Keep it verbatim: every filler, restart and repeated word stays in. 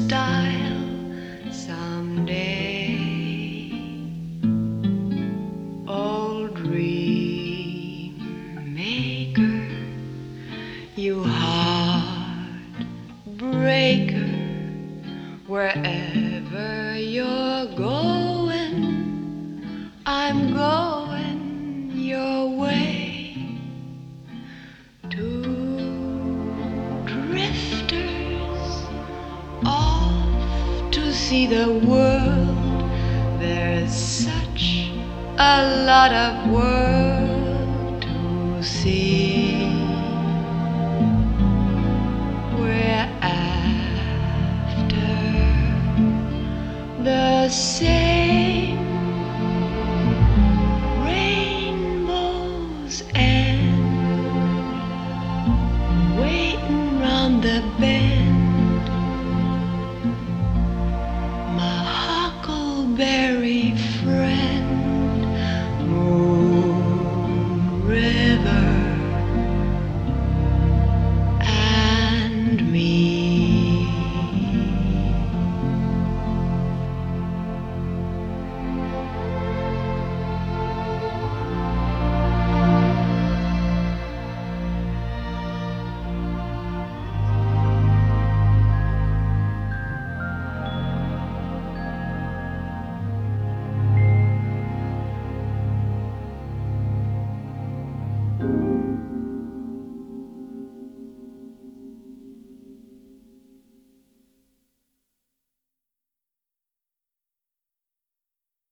style someday. Oh, dream maker, you heartbreaker, wherever you're going, I'm going your way. Two drifters off to see the world. There's such a lot of world to see. We're after the same rainbows and waiting round the bend.